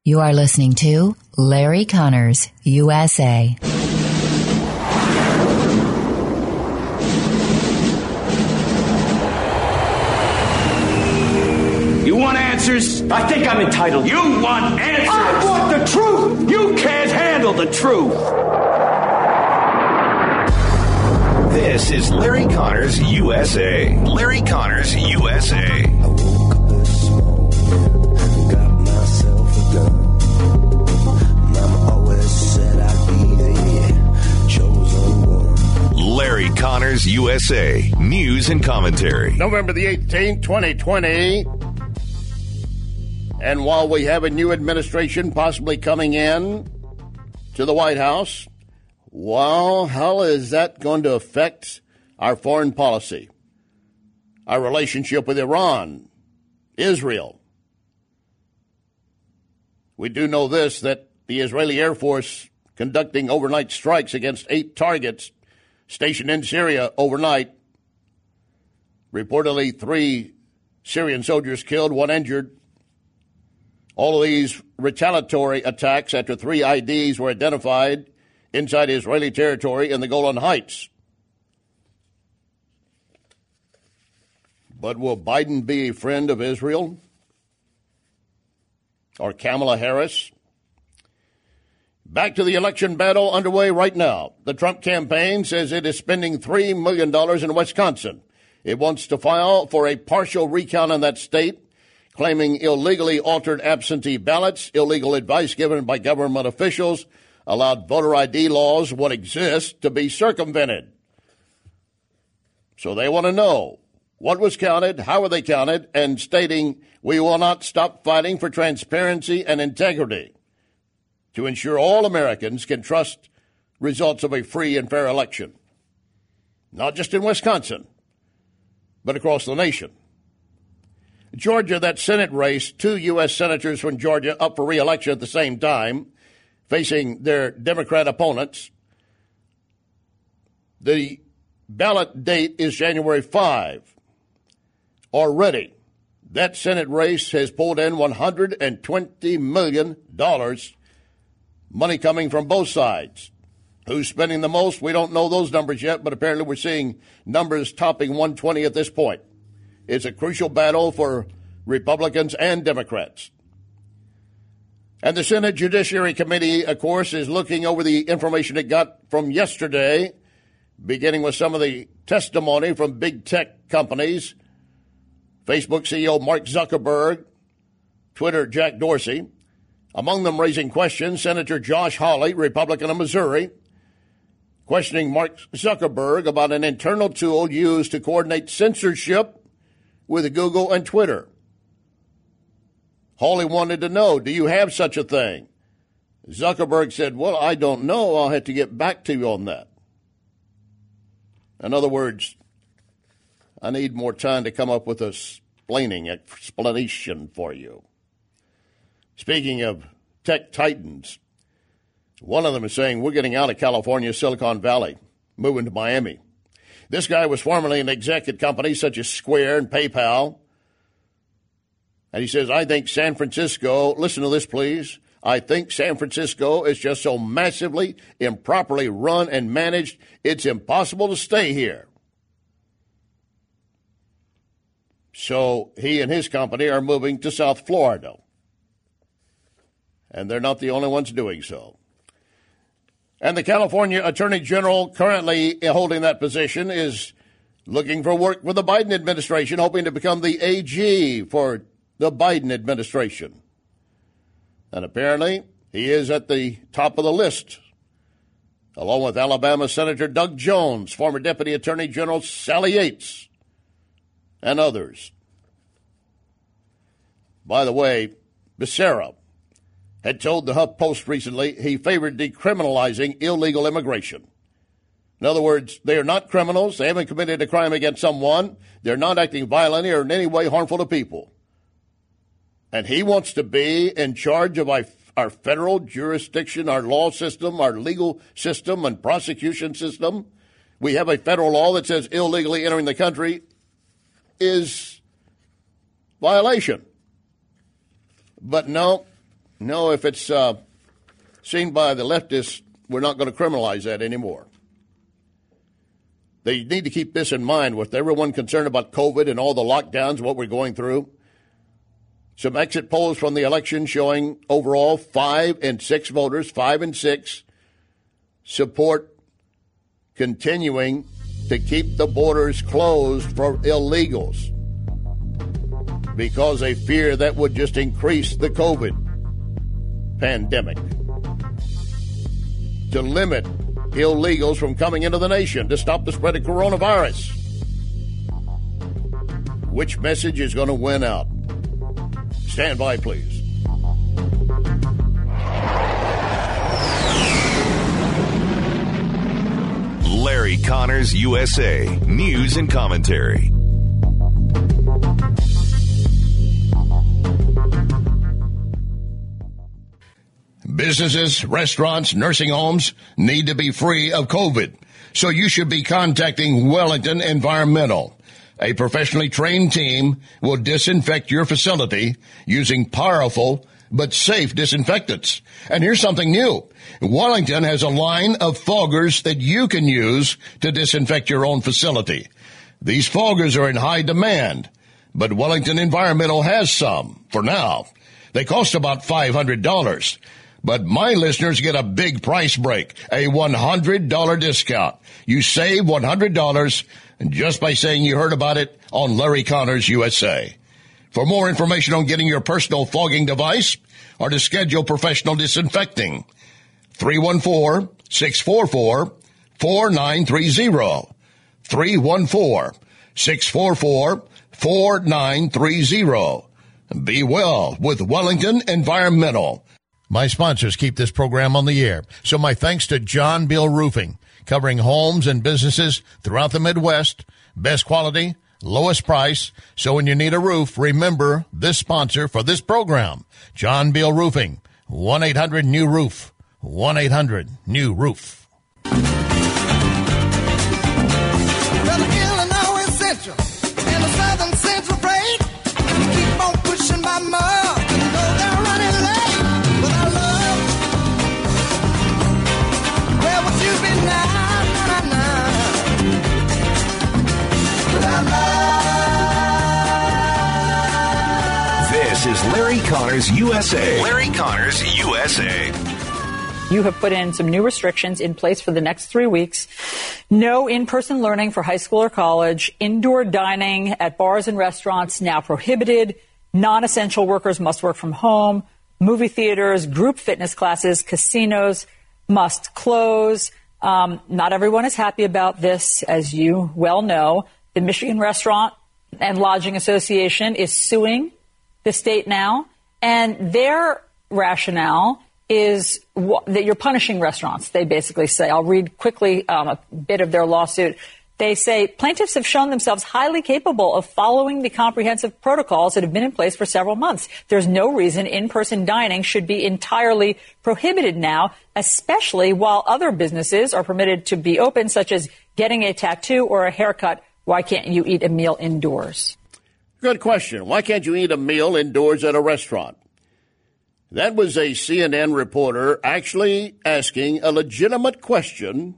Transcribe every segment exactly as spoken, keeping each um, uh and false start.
You are listening to Larry Connors, U S A. You want answers? I think I'm entitled. You want answers? I want the truth! You can't handle the truth! This is Larry Connors, U S A. Larry Connors, U S A. I woke up this morning, got myself a gun. Mama always said I'd be the chosen one. Larry Connors, U S A. News and commentary. November the eighteenth, twenty twenty. And while we have a new administration possibly coming in to the White House, well, how is that going to affect our foreign policy, our relationship with Iran, Israel? We do know this, that the Israeli Air Force conducting overnight strikes against eight targets stationed in Syria overnight. Reportedly, three Syrian soldiers killed, one injured. All of these retaliatory attacks after three I Ds were identified inside Israeli territory in the Golan Heights. But will Biden be a friend of Israel? Or Kamala Harris? Back to the election battle underway right now. The Trump campaign says it is spending three million dollars in Wisconsin. It wants to file for a partial recount in that state, claiming illegally altered absentee ballots, illegal advice given by government officials, allowed voter I D laws, what exists, to be circumvented. So they want to know what was counted, how were they counted, and stating, we will not stop fighting for transparency and integrity to ensure all Americans can trust results of a free and fair election. Not just in Wisconsin, but across the nation. Georgia, that Senate race, two U S senators from Georgia up for re-election at the same time, facing their Democrat opponents. The ballot date is January fifth. Already, that Senate race has pulled in one hundred twenty million dollars, money coming from both sides. Who's spending the most? We don't know those numbers yet, but apparently we're seeing numbers topping one hundred twenty at this point. It's a crucial battle for Republicans and Democrats. And the Senate Judiciary Committee, of course, is looking over the information it got from yesterday, beginning with some of the testimony from big tech companies, Facebook C E O Mark Zuckerberg, Twitter Jack Dorsey. Among them raising questions, Senator Josh Hawley, Republican of Missouri, questioning Mark Zuckerberg about an internal tool used to coordinate censorship with Google and Twitter. Hawley wanted to know, do you have such a thing? Zuckerberg said, well, I don't know. I'll have to get back to you on that. In other words, I need more time to come up with a explaining explanation for you. Speaking of tech titans, one of them is saying we're getting out of California, Silicon Valley, moving to Miami. This guy was formerly an exec at companies such as Square and PayPal. And he says, I think San Francisco, listen to this, please. I think San Francisco is just so massively improperly run and managed, it's impossible to stay here. So he and his company are moving to South Florida. And they're not the only ones doing so. And the California Attorney General currently holding that position is looking for work with the Biden administration, hoping to become the A G for the Biden administration. And apparently he is at the top of the list, along with Alabama Senator Doug Jones, former Deputy Attorney General Sally Yates, and others. By the way, Becerra had told the HuffPost recently he favored decriminalizing illegal immigration. In other words, they are not criminals. They haven't committed a crime against someone. They're not acting violently or in any way harmful to people. And he wants to be in charge of our, our federal jurisdiction, our law system, our legal system, and prosecution system. We have a federal law that says illegally entering the country is violation. But no, No, if it's uh, seen by the leftists, we're not going to criminalize that anymore. They need to keep this in mind with everyone concerned about COVID and all the lockdowns, what we're going through. Some exit polls from the election showing overall five and six voters, five and six, support continuing to keep the borders closed for illegals because they fear that would just increase the COVID pandemic. To limit illegals from coming into the nation, to stop the spread of coronavirus. Which message is going to win out? Stand by, please. Larry Connors, U S A. News and commentary. Businesses, restaurants, nursing homes need to be free of COVID. So you should be contacting Wellington Environmental. A professionally trained team will disinfect your facility using powerful but safe disinfectants. And here's something new. Wellington has a line of foggers that you can use to disinfect your own facility. These foggers are in high demand, but Wellington Environmental has some for now. They cost about five hundred dollars. But my listeners get a big price break, a one hundred dollars discount. You save one hundred dollars just by saying you heard about it on Larry Connors, U S A. For more information on getting your personal fogging device or to schedule professional disinfecting, three one four, six four four, four nine three zero. three one four, six four four, four nine three zero. Be well with Wellington Environmental. My sponsors keep this program on the air, so my thanks to John Bill Roofing, covering homes and businesses throughout the Midwest. Best quality, lowest price. So when you need a roof, remember this sponsor for this program, John Bill Roofing, one eight hundred new roof, one eight hundred new roof. Well, Illinois is Central and the Southern Central break. Keep on pushing my mom, you know they're running late. But I love, where would you be now, now, now? But I love. This is Larry Connors, U S A. Larry Connors, U S A. You have put in some new restrictions in place for the next three weeks. No in-person learning for high school or college. Indoor dining at bars and restaurants now prohibited. Non-essential workers must work from home. Movie theaters, group fitness classes, casinos must close. Um, not everyone is happy about this, as you well know. The Michigan Restaurant and Lodging Association is suing the state now, and their rationale is w- that you're punishing restaurants, they basically say. I'll read quickly um, a bit of their lawsuit. They say plaintiffs have shown themselves highly capable of following the comprehensive protocols that have been in place for several months. There's no reason in-person dining should be entirely prohibited now, especially while other businesses are permitted to be open, such as getting a tattoo or a haircut. Why can't you eat a meal indoors? Good question. Why can't you eat a meal indoors at a restaurant? That was a C N N reporter actually asking a legitimate question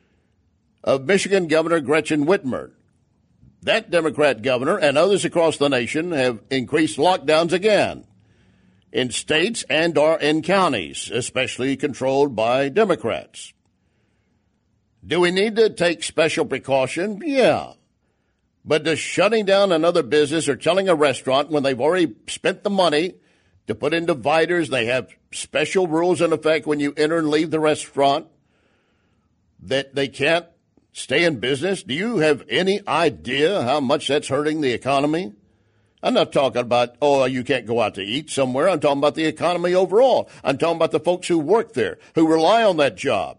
of Michigan Governor Gretchen Whitmer. That Democrat governor and others across the nation have increased lockdowns again in states and or in counties, especially controlled by Democrats. Do we need to take special precaution? Yeah. But does shutting down another business or telling a restaurant when they've already spent the money to put in dividers, they have special rules in effect when you enter and leave the restaurant, that they can't stay in business? Do you have any idea how much that's hurting the economy? I'm not talking about, oh, you can't go out to eat somewhere. I'm talking about the economy overall. I'm talking about the folks who work there, who rely on that job.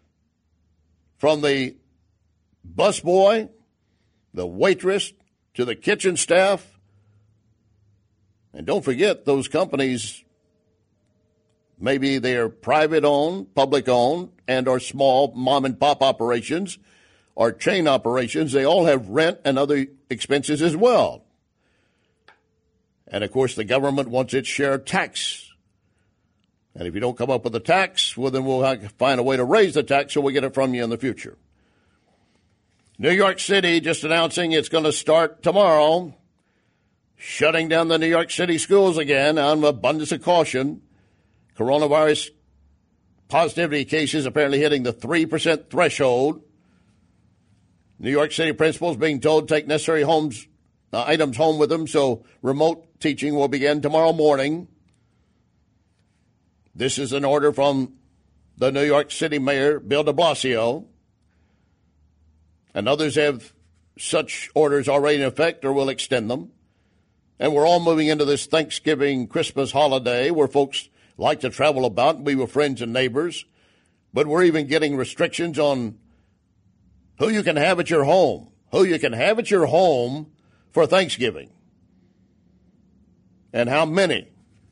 From the busboy, the waitress, to the kitchen staff. And don't forget, those companies, maybe they're private-owned, public-owned, and are small mom-and-pop operations or chain operations. They all have rent and other expenses as well. And, of course, the government wants its share of tax And if you don't come up with a tax, well, then we'll have to find a way to raise the tax so we get it from you in the future. New York City just announcing it's going to start tomorrow, shutting down the New York City schools again out of abundance of caution. Coronavirus positivity cases apparently hitting the three percent threshold. New York City principals being told to take necessary homes, uh, items home with them, so remote teaching will begin tomorrow morning. This is an order from the New York City Mayor, Bill de Blasio. And others have such orders already in effect or will extend them. And we're all moving into this Thanksgiving, Christmas holiday where folks like to travel about and be with friends and neighbors. But we're even getting restrictions on who you can have at your home, who you can have at your home for Thanksgiving, and how many.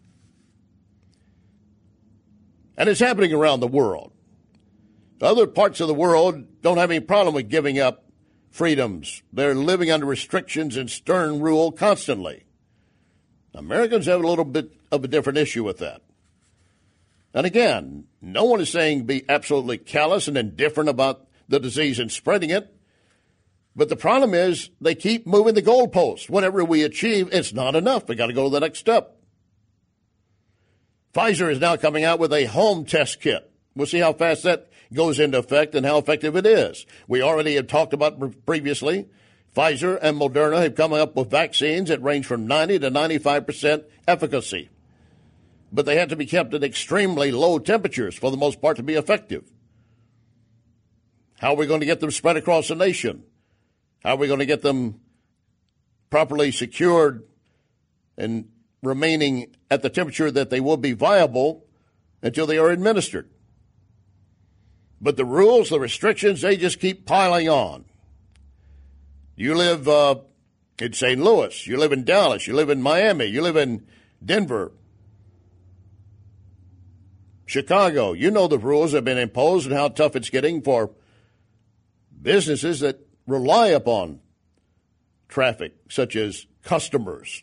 And it's happening around the world. Other parts of the world don't have any problem with giving up freedoms. They're living under restrictions and stern rule constantly. Americans have a little bit of a different issue with that. And again, no one is saying be absolutely callous and indifferent about the disease and spreading it. But the problem is they keep moving the goalposts. Whatever we achieve, it's not enough. We got to go to the next step. Pfizer is now coming out with a home test kit. We'll see how fast that goes into effect and how effective it is. We already have talked about previously, Pfizer and Moderna have come up with vaccines that range from ninety to ninety-five percent efficacy. But they have to be kept at extremely low temperatures for the most part to be effective. How are we going to get them spread across the nation? How are we going to get them properly secured and remaining at the temperature that they will be viable until they are administered? But the rules, the restrictions, they just keep piling on. You live uh, in Saint Louis. You live in Dallas. You live in Miami. You live in Denver, Chicago. You know the rules have been imposed and how tough it's getting for businesses that rely upon traffic, such as customers.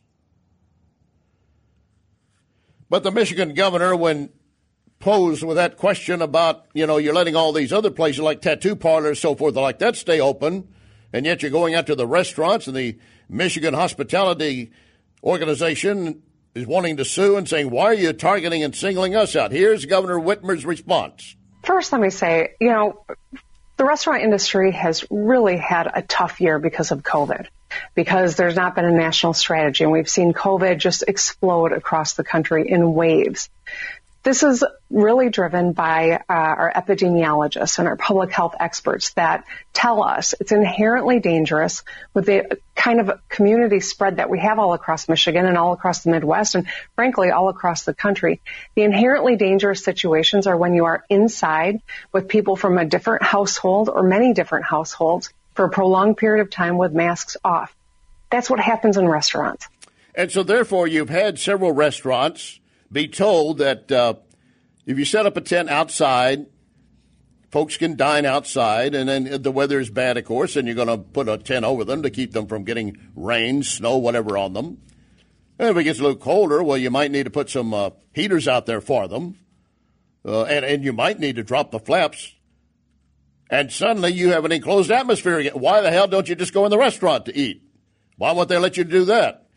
But the Michigan governor, when posed with that question about, you know, you're letting all these other places like tattoo parlors, so forth, like that stay open, and yet you're going out to the restaurants, and the Michigan Hospitality Organization is wanting to sue and saying, why are you targeting and singling us out? Here's Governor Whitmer's response. First, let me say, you know, the restaurant industry has really had a tough year because of COVID, because there's not been a national strategy, and we've seen COVID just explode across the country in waves. This is really driven by uh, our epidemiologists and our public health experts that tell us it's inherently dangerous with the kind of community spread that we have all across Michigan and all across the Midwest and, frankly, all across the country. The inherently dangerous situations are when you are inside with people from a different household or many different households for a prolonged period of time with masks off. That's what happens in restaurants. And so, therefore, you've had several restaurants be told that uh, if you set up a tent outside, folks can dine outside, and then the weather is bad, of course, and you're going to put a tent over them to keep them from getting rain, snow, whatever on them. And if it gets a little colder, well, you might need to put some uh, heaters out there for them, uh, and, and you might need to drop the flaps. And suddenly you have an enclosed atmosphere again. Why the hell don't you just go in the restaurant to eat? Why won't they let you do that?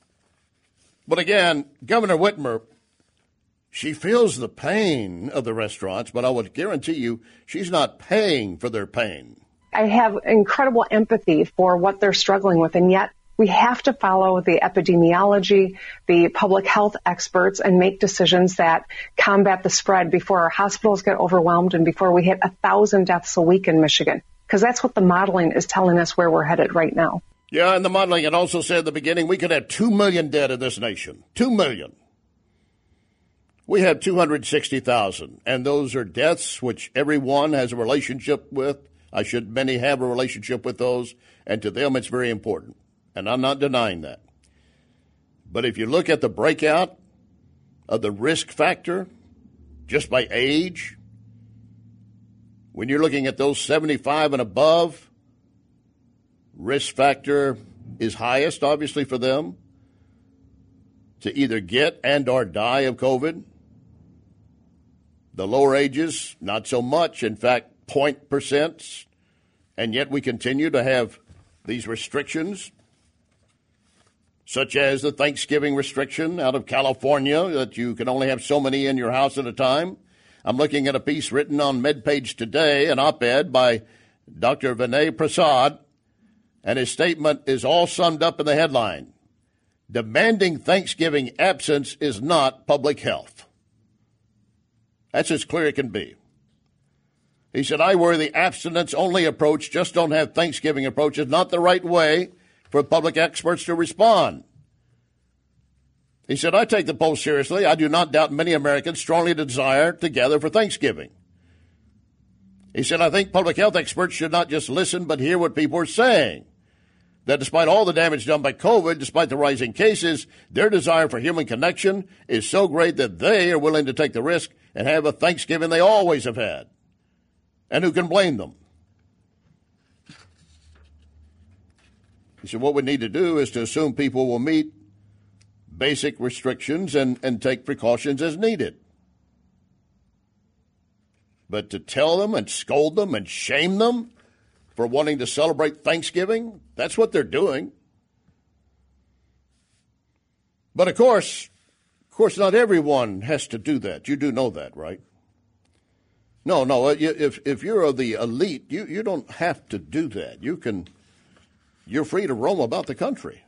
But again, Governor Whitmer, she feels the pain of the restaurants, but I would guarantee you she's not paying for their pain. I have incredible empathy for what they're struggling with, and yet we have to follow the epidemiology, the public health experts, and make decisions that combat the spread before our hospitals get overwhelmed and before we hit a thousand deaths a week in Michigan, because that's what the modeling is telling us where we're headed right now. Yeah, and the modeling, it also said at the beginning we could have two million dead in this nation. Two million. We have two hundred sixty thousand, and those are deaths which everyone has a relationship with. I should many have a relationship with those, and to them it's very important, and I'm not denying that. But if you look at the breakout of the risk factor just by age, when you're looking at those seventy-five and above, risk factor is highest, obviously, for them to either get and or die of COVID. The lower ages, not so much. In fact, point percents. And yet we continue to have these restrictions, such as the Thanksgiving restriction out of California, that you can only have so many in your house at a time. I'm looking at a piece written on MedPage today, an op-ed by Doctor Vinay Prasad, and his statement is all summed up in the headline. Demanding Thanksgiving absence is not public health. That's as clear as it can be. He said, I worry the abstinence-only approach, just don't have Thanksgiving approach, is not the right way for public experts to respond. He said, I take the poll seriously. I do not doubt many Americans strongly desire to gather for Thanksgiving. He said, I think public health experts should not just listen but hear what people are saying. That despite all the damage done by COVID, despite the rising cases, their desire for human connection is so great that they are willing to take the risk and have a Thanksgiving they always have had. And who can blame them? He said, what we need to do is to assume people will meet basic restrictions and, and take precautions as needed. But to tell them and scold them and shame them for wanting to celebrate Thanksgiving, that's what they're doing. But of course, of course, not everyone has to do that. You do know that, right? No, no. If if you're of the elite, you, you don't have to do that. You can, you're free to roam about the country.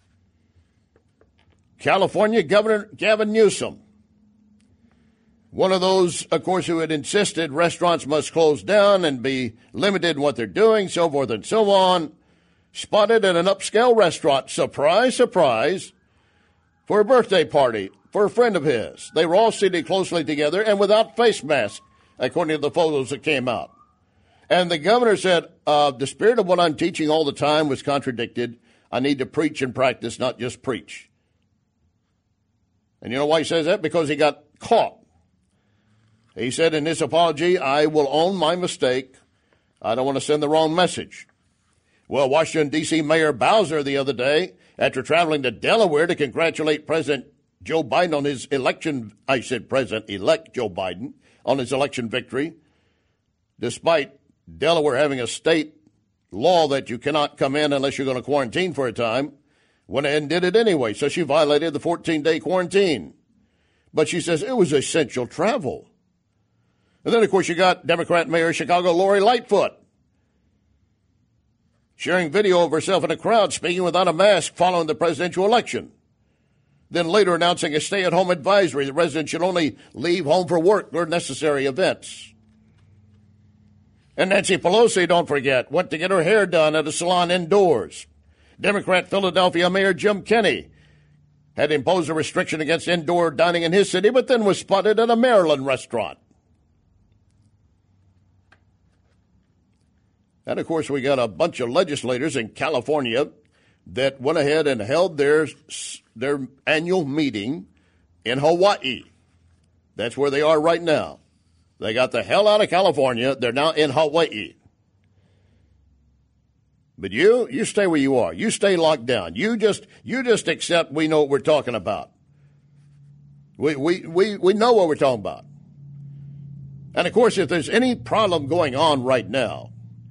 California Governor Gavin Newsom, one of those, of course, who had insisted restaurants must close down and be limited in what they're doing, so forth and so on, spotted at an upscale restaurant, surprise, surprise, for a birthday party for a friend of his. They were all seated closely together and without face masks, according to the photos that came out. And the governor said, uh, the spirit of what I'm teaching all the time was contradicted. I need to preach and practice, not just preach. And you know why he says that? Because he got caught. He said in his apology, I will own my mistake. I don't want to send the wrong message. Well, Washington, D C Mayor Bowser the other day, after traveling to Delaware to congratulate President Joe Biden on his election, I said President-elect Joe Biden, on his election victory, despite Delaware having a state law that you cannot come in unless you're going to quarantine for a time, went ahead and did it anyway. So she violated the fourteen-day quarantine. But she says it was essential travel. And then, of course, you got Democrat Mayor of Chicago, Lori Lightfoot, sharing video of herself in a crowd speaking without a mask following the presidential election. Then later announcing a stay-at-home advisory that residents should only leave home for work or necessary events. And Nancy Pelosi, don't forget, went to get her hair done at a salon indoors. Democrat Philadelphia Mayor Jim Kenney had imposed a restriction against indoor dining in his city, but then was spotted at a Maryland restaurant. And, of course, we got a bunch of legislators in California that went ahead and held their, their annual meeting in Hawaii. That's where they are right now. They got the hell out of California. They're now in Hawaii. But you, you stay where you are. You stay locked down. You just, you just accept we know what we're talking about. We, we, we, we know what we're talking about. And, of course, if there's any problem going on right now,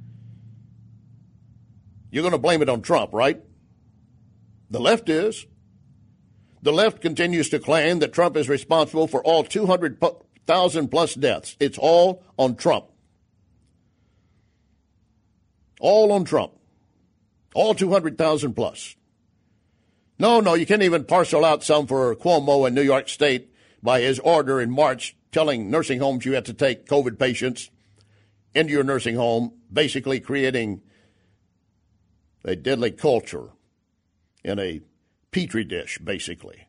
you're going to blame it on Trump, right? The left is. The left continues to claim that Trump is responsible for all two hundred thousand plus deaths. It's all on Trump. All on Trump. All two hundred thousand plus. No, no, you can't even parcel out some for Cuomo in New York State by his order in March telling nursing homes you have to take COVID patients into your nursing home, basically creating a deadly culture in a petri dish, basically.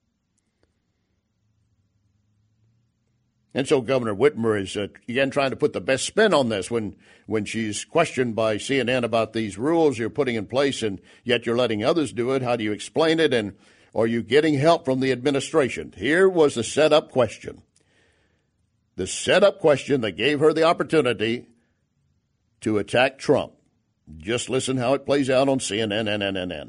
And so Governor Whitmer is, uh, again, trying to put the best spin on this when, when she's questioned by C N N about these rules you're putting in place, and yet you're letting others do it. How do you explain it? And are you getting help from the administration? Here was the set-up question. The set-up question that gave her the opportunity to attack Trump. Just listen how it plays out on C N N and N N N.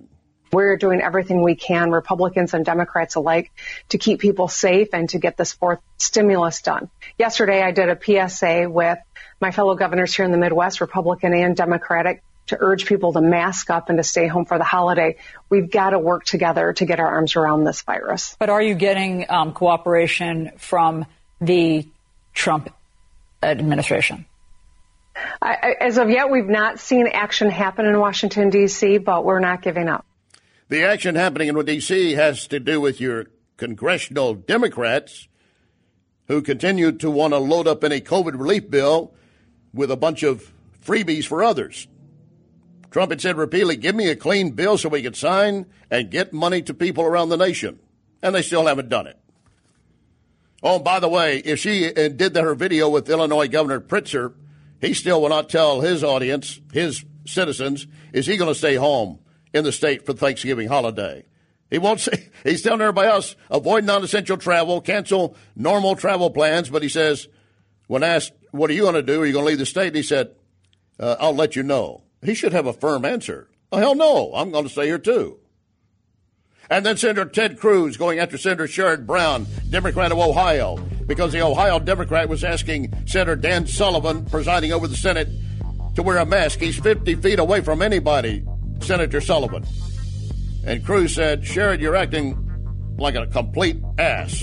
We're doing everything we can, Republicans and Democrats alike, to keep people safe and to get this fourth stimulus done. Yesterday, I did a P S A with my fellow governors here in the Midwest, Republican and Democratic, to urge people to mask up and to stay home for the holiday. We've got to work together to get our arms around this virus. But are you getting um, cooperation from the Trump administration? I, I, as of yet, we've not seen action happen in Washington, D C, but we're not giving up. The action happening in D C has to do with your congressional Democrats who continue to want to load up any COVID relief bill with a bunch of freebies for others. Trump had said repeatedly, give me a clean bill so we can sign and get money to people around the nation. And they still haven't done it. Oh, by the way, if she did her video with Illinois Governor Pritzker, he still will not tell his audience, his citizens, is he going to stay home in the state for Thanksgiving holiday. He won't say, he's telling everybody else, avoid non-essential travel, cancel normal travel plans. But he says, when asked, what are you going to do? Are you going to leave the state? He said, uh, I'll let you know. He should have a firm answer. Oh, hell no, I'm going to stay here too. And then Senator Ted Cruz going after Senator Sherrod Brown, Democrat of Ohio, because the Ohio Democrat was asking Senator Dan Sullivan, presiding over the Senate, to wear a mask. He's fifty feet away from anybody, Senator Sullivan. And Cruz said, Sherrod, you're acting like a complete ass.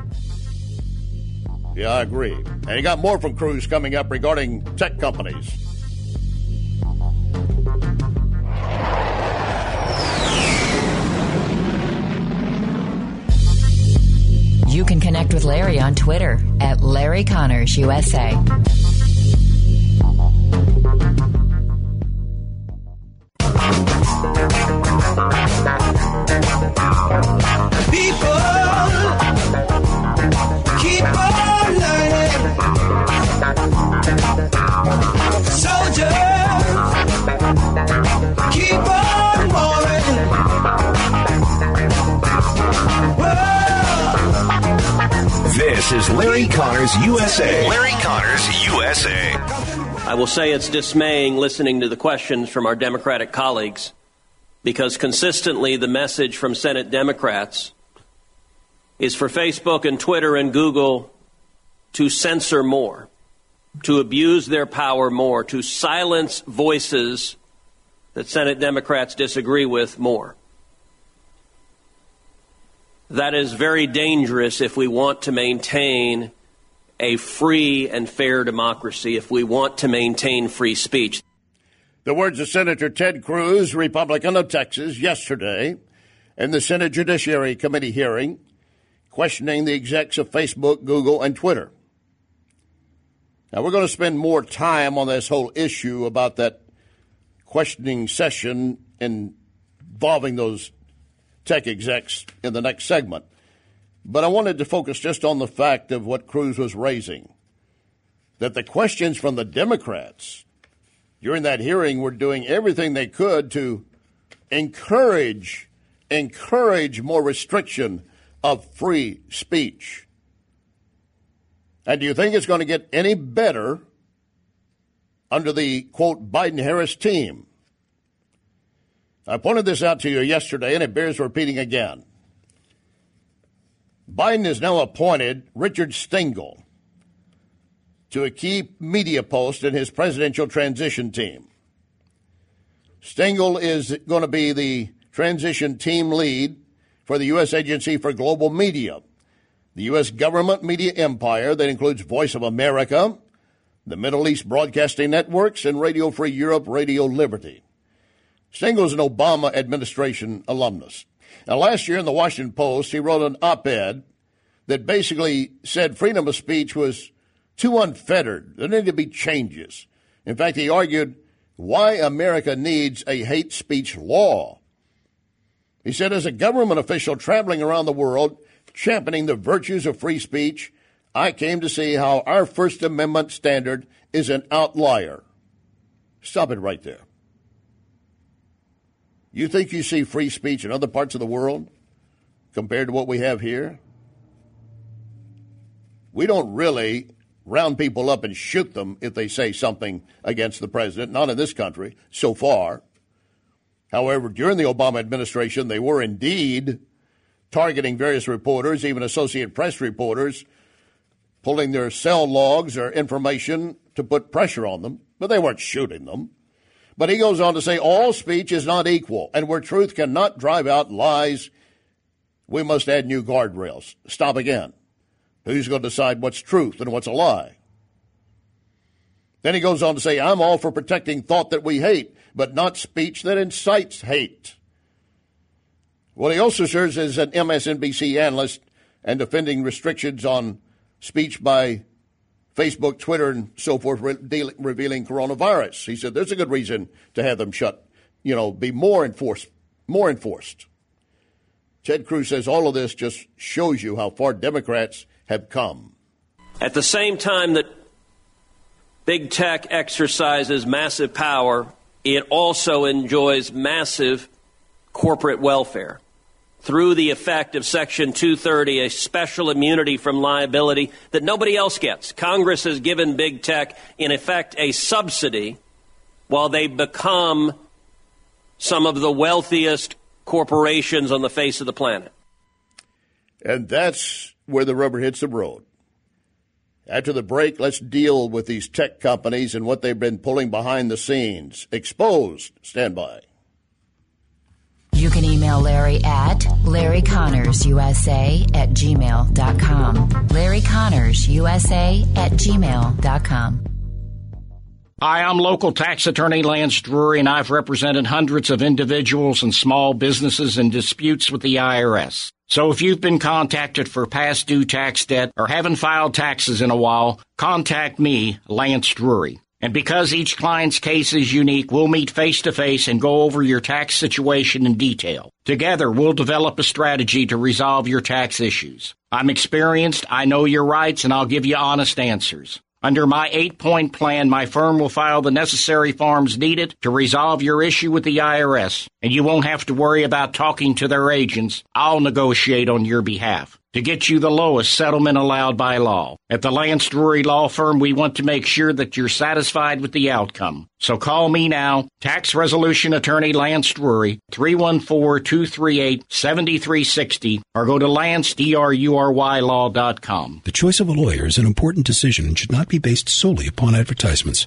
Yeah, I agree. And you got more from Cruz coming up regarding tech companies. You can connect with Larry on Twitter at Larry Connors U S A. People keep on learning. Soldiers keep on warring. Whoa. This is Larry Connors U S A. Larry Connors U S A. I will say it's dismaying listening to the questions from our Democratic colleagues, because consistently the message from Senate Democrats is for Facebook and Twitter and Google to censor more, to abuse their power more, to silence voices that Senate Democrats disagree with more. That is very dangerous if we want to maintain a free and fair democracy, if we want to maintain free speech. The words of Senator Ted Cruz, Republican of Texas, yesterday in the Senate Judiciary Committee hearing, questioning the execs of Facebook, Google, and Twitter. Now, we're going to spend more time on this whole issue about that questioning session involving those tech execs in the next segment. But I wanted to focus just on the fact of what Cruz was raising, that the questions from the Democrats during that hearing were doing everything they could to encourage, encourage more restriction of free speech. And do you think it's going to get any better under the, quote, Biden-Harris team? I pointed this out to you yesterday, and it bears repeating again. Biden has now appointed Richard Stengel to a key media post in his presidential transition team. Stengel is going to be the transition team lead for the U S Agency for Global Media, the U S government media empire that includes Voice of America, the Middle East Broadcasting Networks, and Radio Free Europe, Radio Liberty. Stengel is an Obama administration alumnus. Now, last year in the Washington Post, he wrote an op-ed that basically said freedom of speech was too unfettered. There needed to be changes. In fact, he argued why America needs a hate speech law. He said, as a government official traveling around the world, championing the virtues of free speech, I came to see how our First Amendment standard is an outlier. Stop it right there. You think you see free speech in other parts of the world compared to what we have here? We don't really round people up and shoot them if they say something against the president, not in this country, so far. However, during the Obama administration, they were indeed targeting various reporters, even Associated Press reporters, pulling their cell logs or information to put pressure on them, but they weren't shooting them. But he goes on to say all speech is not equal, and where truth cannot drive out lies, we must add new guardrails. Stop again. Who's going to decide what's truth and what's a lie? Then he goes on to say, I'm all for protecting thought that we hate, but not speech that incites hate. Well, he also serves as an M S N B C analyst and defending restrictions on speech by Facebook, Twitter, and so forth, re- de- revealing coronavirus. He said there's a good reason to have them shut, you know, be more enforced, more enforced. Ted Cruz says all of this just shows you how far Democrats have come. At the same time that big tech exercises massive power, it also enjoys massive corporate welfare through the effect of Section two thirty, a special immunity from liability that nobody else gets. Congress has given big tech, in effect, a subsidy while they become some of the wealthiest corporations on the face of the planet. And that's where the rubber hits the road. After the break, let's deal with these tech companies and what they've been pulling behind the scenes. Exposed. Stand by. You can email Larry at Larry Connors U S A at gmail dot com. Larry Connors U S A at gmail dot com. Hi, I'm local tax attorney Lance Drury, and I've represented hundreds of individuals and small businesses in disputes with the I R S. So if you've been contacted for past due tax debt or haven't filed taxes in a while, contact me, Lance Drury. And because each client's case is unique, we'll meet face-to-face and go over your tax situation in detail. Together, we'll develop a strategy to resolve your tax issues. I'm experienced, I know your rights, and I'll give you honest answers. Under my eight-point plan, my firm will file the necessary forms needed to resolve your issue with the I R S, and you won't have to worry about talking to their agents. I'll negotiate on your behalf to get you the lowest settlement allowed by law. At the Lance Drury Law Firm, we want to make sure that you're satisfied with the outcome. So call me now, Tax Resolution Attorney Lance Drury, three one four, two three eight, seven three six zero, or go to lance drury law dot com. The choice of a lawyer is an important decision and should not be based solely upon advertisements.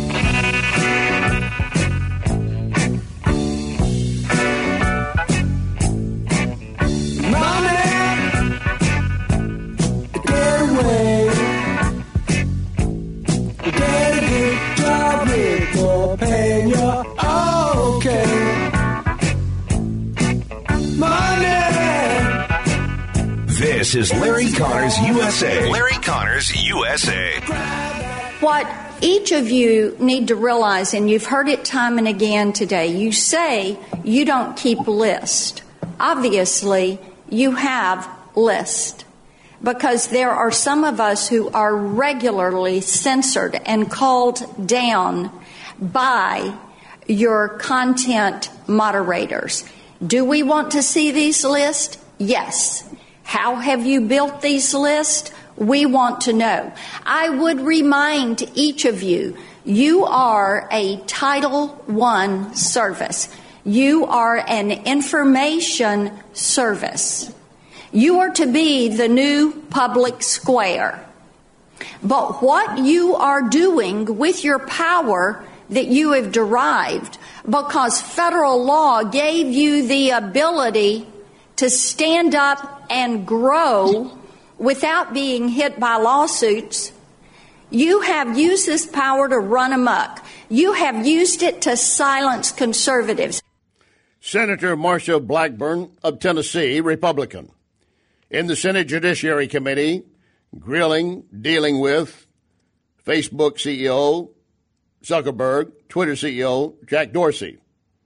This is Larry Connors U S A. Larry Connors U S A. What each of you need to realize, and you've heard it time and again today, you say you don't keep list. Obviously, you have list. Because there are some of us who are regularly censored and called down by your content moderators. Do we want to see these lists? Yes. How have you built these lists? We want to know. I would remind each of you, you are a Title one service. You are an information service. You are to be the new public square. But what you are doing with your power that you have derived, because federal law gave you the ability to stand up and grow without being hit by lawsuits, you have used this power to run amok. You have used it to silence conservatives. Senator Marsha Blackburn of Tennessee, Republican, in the Senate Judiciary Committee, grilling, dealing with Facebook C E O Zuckerberg, Twitter C E O Jack Dorsey,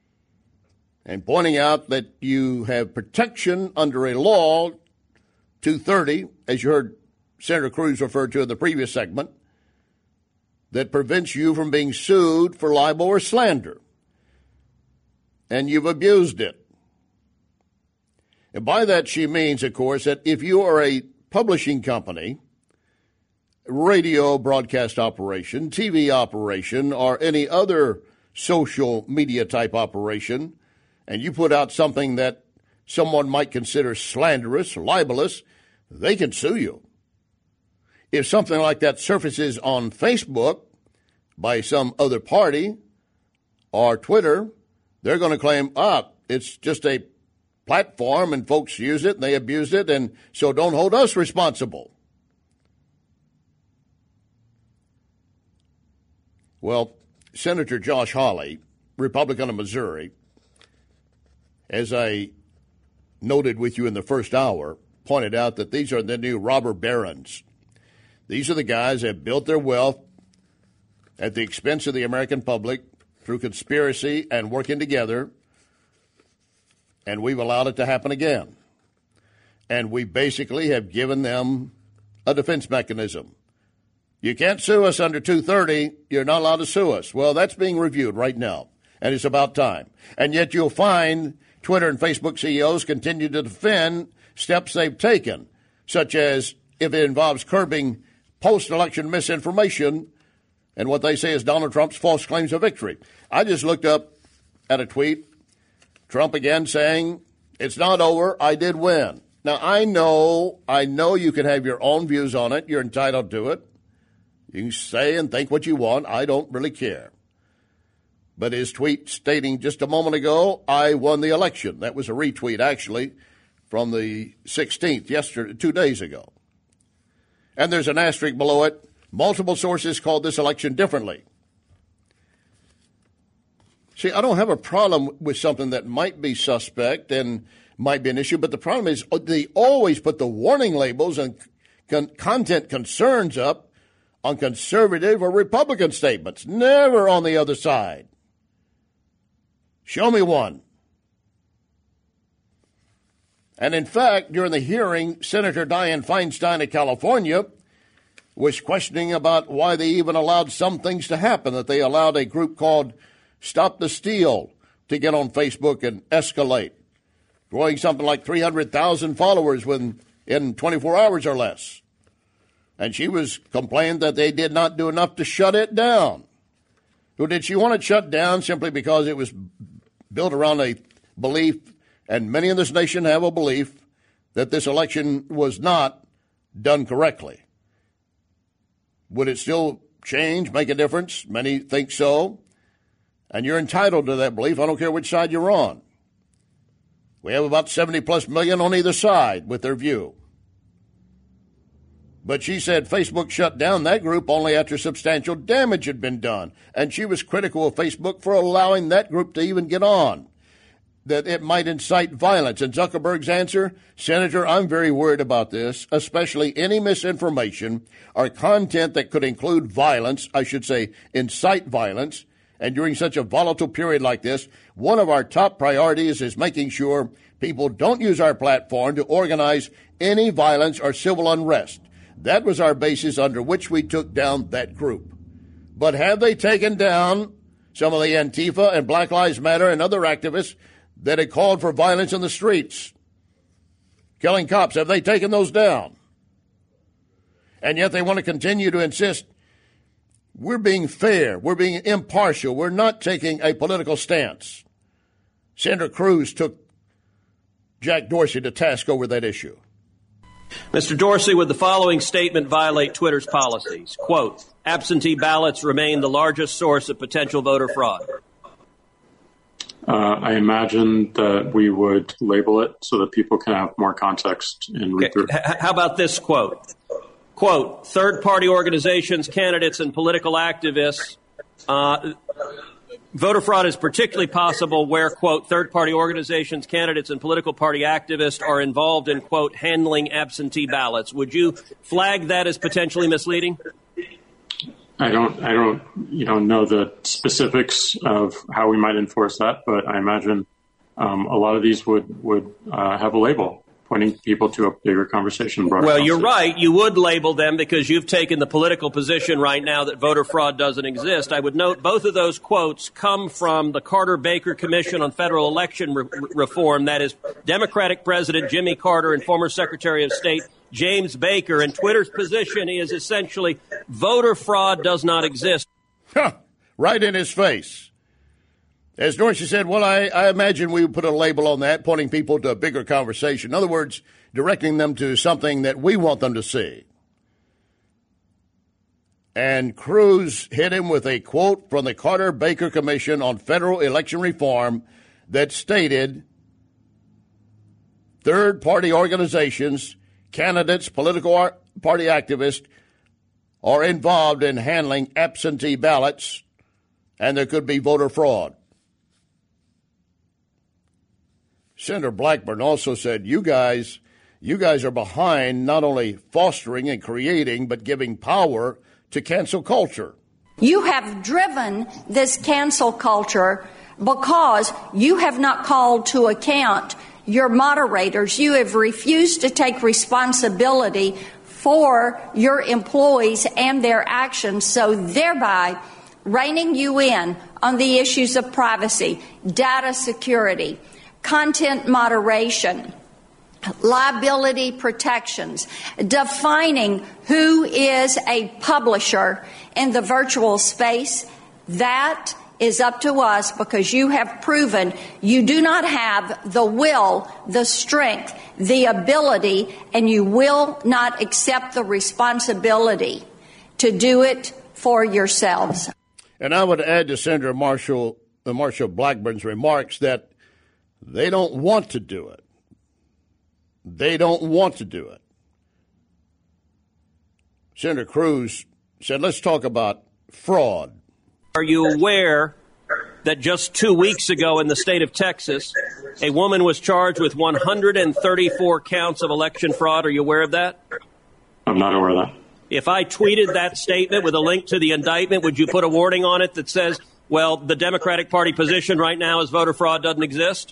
and pointing out that you have protection under a law, two thirty, as you heard Senator Cruz refer to in the previous segment, that prevents you from being sued for libel or slander. And you've abused it. And by that she means, of course, that if you are a publishing company, radio broadcast operation, T V operation, or any other social media type operation, and you put out something that someone might consider slanderous, libelous, they can sue you. If something like that surfaces on Facebook by some other party or Twitter, they're going to claim, ah, it's just a platform and folks use it and they abuse it, and so don't hold us responsible. Well, Senator Josh Hawley, Republican of Missouri, as I noted with you in the first hour, pointed out that these are the new robber barons. These are the guys that have built their wealth at the expense of the American public through conspiracy and working together, and we've allowed it to happen again. And we basically have given them a defense mechanism. You can't sue us under two thirty. You're not allowed to sue us. Well, that's being reviewed right now, and it's about time. And yet you'll find Twitter and Facebook C E Os continue to defend steps they've taken, such as if it involves curbing post-election misinformation and what they say is Donald Trump's false claims of victory. I just looked up at a tweet, Trump again saying, it's not over, I did win. Now, I know, I know you can have your own views on it. You're entitled to it. You can say and think what you want. I don't really care. But his tweet stating just a moment ago, I won the election. That was a retweet, actually, from the sixteenth, yesterday, two days ago. And there's an asterisk below it. Multiple sources called this election differently. See, I don't have a problem with something that might be suspect and might be an issue, but the problem is they always put the warning labels and con- content concerns up on conservative or Republican statements, never on the other side. Show me one. And in fact, during the hearing, Senator Dianne Feinstein of California was questioning about why they even allowed some things to happen, that they allowed a group called Stop the Steal to get on Facebook and escalate, growing something like three hundred thousand followers within in twenty-four hours or less. And she was complaining that they did not do enough to shut it down. Who did she want it shut down simply because it was built around a belief, and many in this nation have a belief, that this election was not done correctly? Would it still change, make a difference? Many think so. And you're entitled to that belief. I don't care which side you're on. We have about seventy plus million on either side with their view. But she said Facebook shut down that group only after substantial damage had been done. And she was critical of Facebook for allowing that group to even get on, that it might incite violence. And Zuckerberg's answer, Senator, I'm very worried about this, especially any misinformation or content that could include violence, I should say incite violence. And during such a volatile period like this, one of our top priorities is making sure people don't use our platform to organize any violence or civil unrest. That was our basis under which we took down that group. But have they taken down some of the Antifa and Black Lives Matter and other activists that had called for violence in the streets, killing cops? Have they taken those down? And yet they want to continue to insist we're being fair, we're being impartial, we're not taking a political stance. Senator Cruz took Jack Dorsey to task over that issue. Mister Dorsey, would the following statement violate Twitter's policies? Quote, absentee ballots remain the largest source of potential voter fraud. Uh, I imagine that we would label it so that people can have more context and read through. Okay. H- how about this quote? Quote, third-party organizations, candidates, and political activists. Uh, voter fraud is particularly possible where, quote, third-party organizations, candidates, and political party activists are involved in, quote, handling absentee ballots. Would you flag that as potentially misleading? I don't, I don't, you know, know the specifics of how we might enforce that, but I imagine um, a lot of these would would uh, have a label pointing people to a bigger conversation. Well, you're right. You would label them because you've taken the political position right now that voter fraud doesn't exist. I would note both of those quotes come from the Carter-Baker Commission on Federal Election Re- Reform. That is Democratic President Jimmy Carter and former Secretary of State James Baker. And Twitter's position is essentially voter fraud does not exist. Huh, right in his face. As Dorsey said, well, I, I imagine we would put a label on that, pointing people to a bigger conversation. In other words, directing them to something that we want them to see. And Cruz hit him with a quote from the Carter-Baker Commission on Federal Election Reform that stated, third-party organizations, candidates, political party activists are involved in handling absentee ballots, and there could be voter fraud. Senator Blackburn also said, you guys, you guys are behind not only fostering and creating, but giving power to cancel culture. You have driven this cancel culture because you have not called to account your moderators. You have refused to take responsibility for your employees and their actions, so thereby reining you in on the issues of privacy, data security, content moderation, liability protections, defining who is a publisher in the virtual space. That is up to us because you have proven you do not have the will, the strength, the ability, and you will not accept the responsibility to do it for yourselves. And I would add to Senator Marshall, uh, Marshall Blackburn's remarks that they don't want to do it. They don't want to do it. Senator Cruz said, let's talk about fraud. Are you aware that just two weeks ago in the state of Texas, a woman was charged with one hundred thirty-four counts of election fraud? Are you aware of that? I'm not aware of that. If I tweeted that statement with a link to the indictment, would you put a warning on it that says, well, the Democratic Party position right now is voter fraud doesn't exist?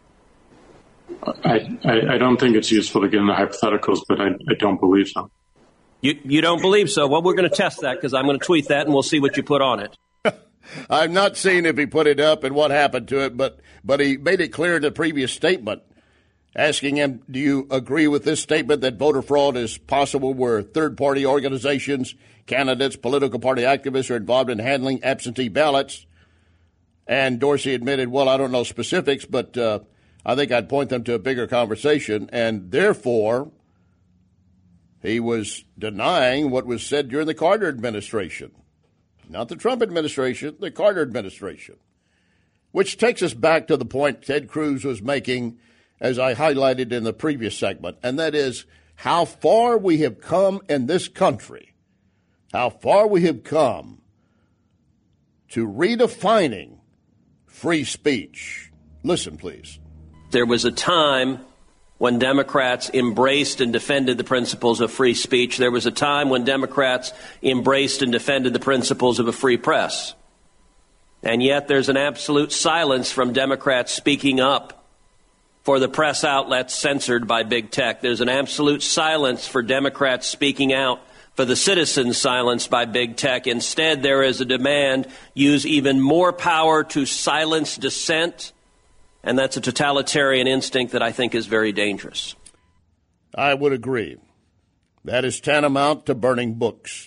I, I, I don't think it's useful to get into hypotheticals, but I, I don't believe so. You, you don't believe so? Well, we're going to test that because I'm going to tweet that and we'll see what you put on it. I've not seen if he put it up and what happened to it, but but he made it clear in the previous statement, asking him, do you agree with this statement that voter fraud is possible where third-party organizations, candidates, political party activists are involved in handling absentee ballots? And Dorsey admitted, well, I don't know specifics, but uh, I think I'd point them to a bigger conversation, and therefore he was denying what was said during the Carter administration. Not the Trump administration, the Carter administration. Which takes us back to the point Ted Cruz was making, as I highlighted in the previous segment, and that is how far we have come in this country, how far we have come to redefining free speech. Listen, please. There was a time when Democrats embraced and defended the principles of free speech. There was a time when Democrats embraced and defended the principles of a free press. And yet there's an absolute silence from Democrats speaking up for the press outlets censored by big tech. There's an absolute silence for Democrats speaking out for the citizens silenced by big tech. Instead, there is a demand, use even more power to silence dissent. And that's a totalitarian instinct that I think is very dangerous. I would agree. That is tantamount to burning books.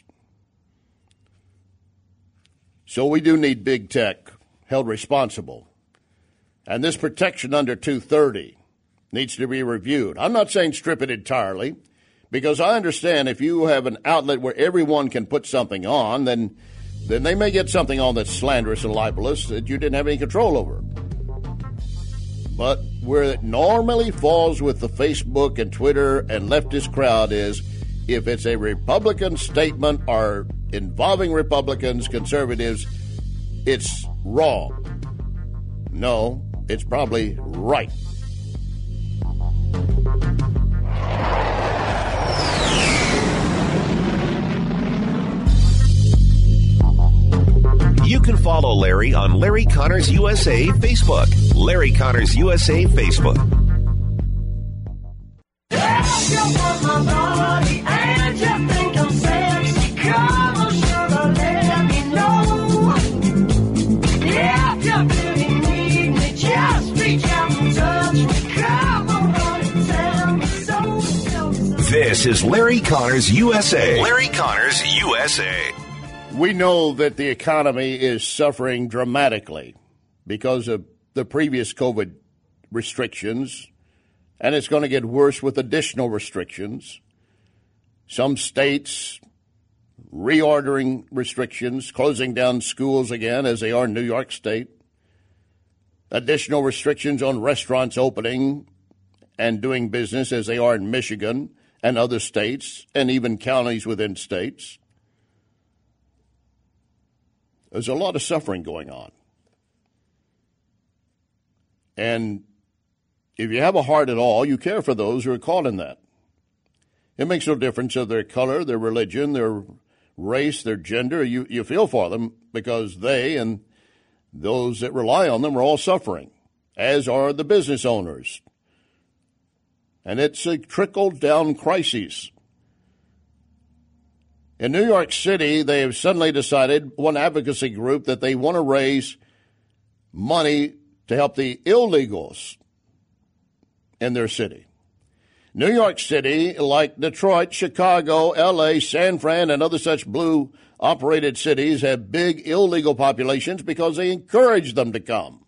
So we do need big tech held responsible. And this protection under two thirty needs to be reviewed. I'm not saying strip it entirely, because I understand if you have an outlet where everyone can put something on, then, then they may get something on that's slanderous and libelous that you didn't have any control over. But where it normally falls with the Facebook and Twitter and leftist crowd is if it's a Republican statement or involving Republicans, conservatives, it's wrong. No, it's probably right. You can follow Larry on Larry Connors U S A Facebook. Larry Connors U S A Facebook. This is Larry Connors U S A. Larry Connors U S A. We know that the economy is suffering dramatically. because of the previous COVID restrictions, and it's going to get worse with additional restrictions. Some states reordering restrictions, closing down schools again, as they are in New York State. Additional restrictions on restaurants opening and doing business, as they are in Michigan and other states, and even counties within states. There's a lot of suffering going on. And if you have a heart at all, you care for those who are caught in that. It makes no difference of their color, their religion, their race, their gender. You, you feel for them because they and those that rely on them are all suffering, as are the business owners. And it's a trickle-down crisis. In New York City, they have suddenly decided, one advocacy group, that they want to raise money to help the illegals in their city. New York City, like Detroit, Chicago, L A, San Fran, and other such blue-operated cities, have big illegal populations because they encourage them to come.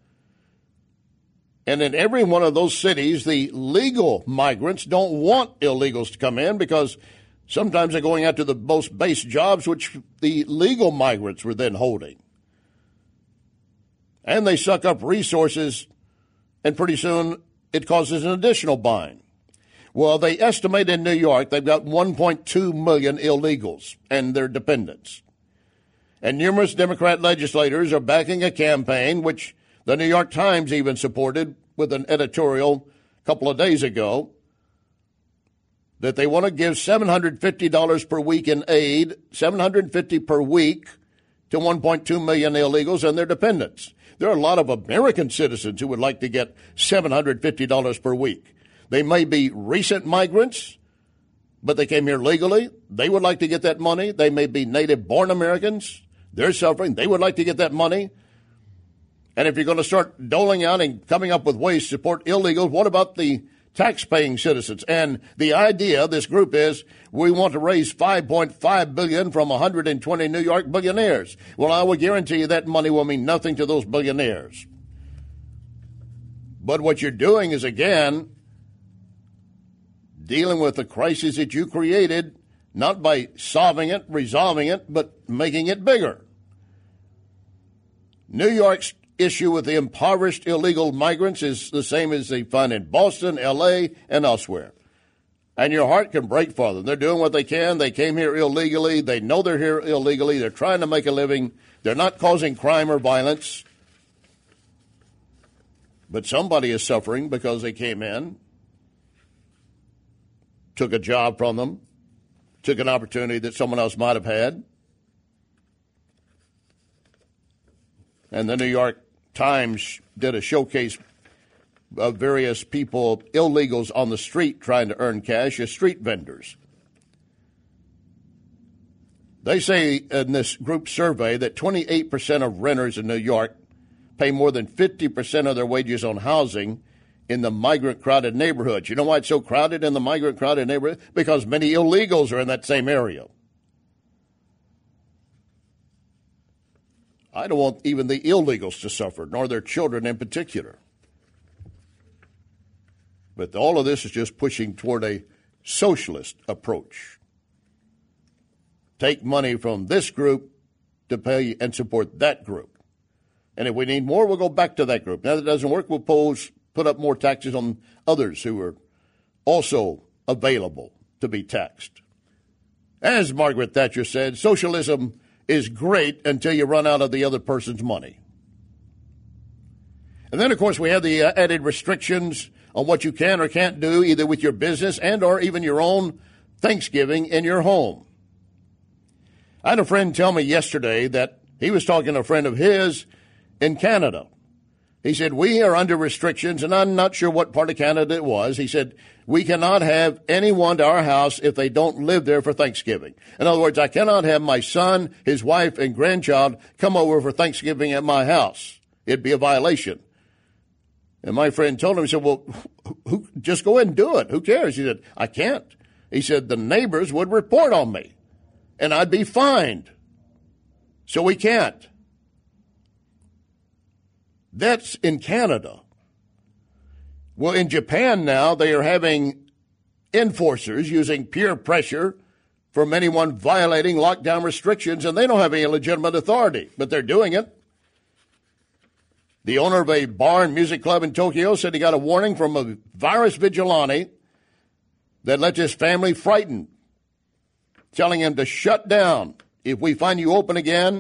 And in every one of those cities, the legal migrants don't want illegals to come in because sometimes they're going out to the most base jobs, which the legal migrants were then holding. And they suck up resources, and pretty soon it causes an additional bind. Well, they estimate in New York they've got one point two million illegals and their dependents. And numerous Democrat legislators are backing a campaign, which the New York Times even supported with an editorial a couple of days ago, that they want to give seven hundred fifty dollars per week in aid, seven hundred fifty dollars per week, to one point two million illegals and their dependents. There are a lot of American citizens who would like to get seven hundred fifty dollars per week. They may be recent migrants, but they came here legally. They would like to get that money. They may be native-born Americans. They're suffering. They would like to get that money. And if you're going to start doling out and coming up with ways to support illegals, what about the tax-paying citizens? And the idea, this group is, we want to raise five point five billion dollars from one hundred twenty New York billionaires. Well, I will guarantee you that money will mean nothing to those billionaires. But what you're doing is, again, dealing with the crisis that you created, not by solving it, resolving it, but making it bigger. New York's issue with the impoverished illegal migrants is the same as they find in Boston, L A, and elsewhere. And your heart can break for them. They're doing what they can. They came here illegally. They know they're here illegally. They're trying to make a living. They're not causing crime or violence. But somebody is suffering because they came in, took a job from them, took an opportunity that someone else might have had. And the New York Times did a showcase of various people, illegals on the street trying to earn cash as street vendors. They say in this group survey that twenty-eight percent of renters in New York pay more than fifty percent of their wages on housing in the migrant-crowded neighborhoods. You know why it's so crowded in the migrant-crowded neighborhood? Because many illegals are in that same area. I don't want even the illegals to suffer, nor their children in particular. But all of this is just pushing toward a socialist approach. Take money from this group to pay and support that group. And if we need more, we'll go back to that group. Now that doesn't work, we'll pose, put up more taxes on others who are also available to be taxed. As Margaret Thatcher said, socialism is great until you run out of the other person's money. And then, of course, we have the uh, added restrictions on what you can or can't do, either with your business and or even your own Thanksgiving in your home. I had a friend tell me yesterday that he was talking to a friend of his in Canada. He said, we are under restrictions, and I'm not sure what part of Canada it was. He said, we cannot have anyone to our house if they don't live there for Thanksgiving. In other words, I cannot have my son, his wife, and grandchild come over for Thanksgiving at my house. It'd be a violation. And my friend told him, he said, well, who, just go ahead and do it. Who cares? He said, I can't. He said, the neighbors would report on me, and I'd be fined. So we can't. That's in Canada. Well, in Japan now, they are having enforcers using peer pressure from anyone violating lockdown restrictions, and they don't have any legitimate authority, but they're doing it. The owner of a bar and music club in Tokyo said he got a warning from a virus vigilante that left his family frightened, telling him to shut down. If we find you open again,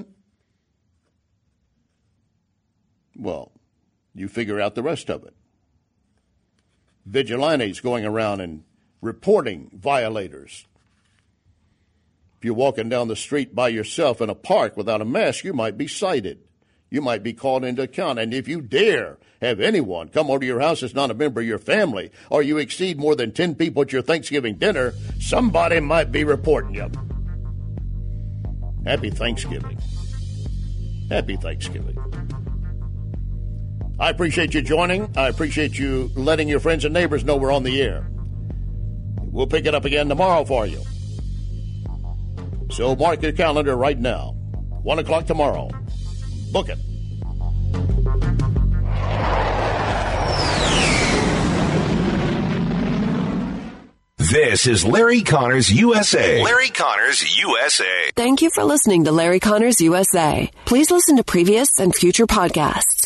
well, you figure out the rest of it. Vigilantes going around and reporting violators. If you're walking down the street by yourself in a park without a mask, you might be cited. You might be called into account. And if you dare have anyone come over to your house that's not a member of your family, or you exceed more than ten people at your Thanksgiving dinner, somebody might be reporting you. Happy Thanksgiving. Happy Thanksgiving. I appreciate you joining. I appreciate you letting your friends and neighbors know we're on the air. We'll pick it up again tomorrow for you. So mark your calendar right now. One o'clock tomorrow. Book it. This is Larry Connors U S A. Larry Connors U S A. Thank you for listening to Larry Connors U S A. Please listen to previous and future podcasts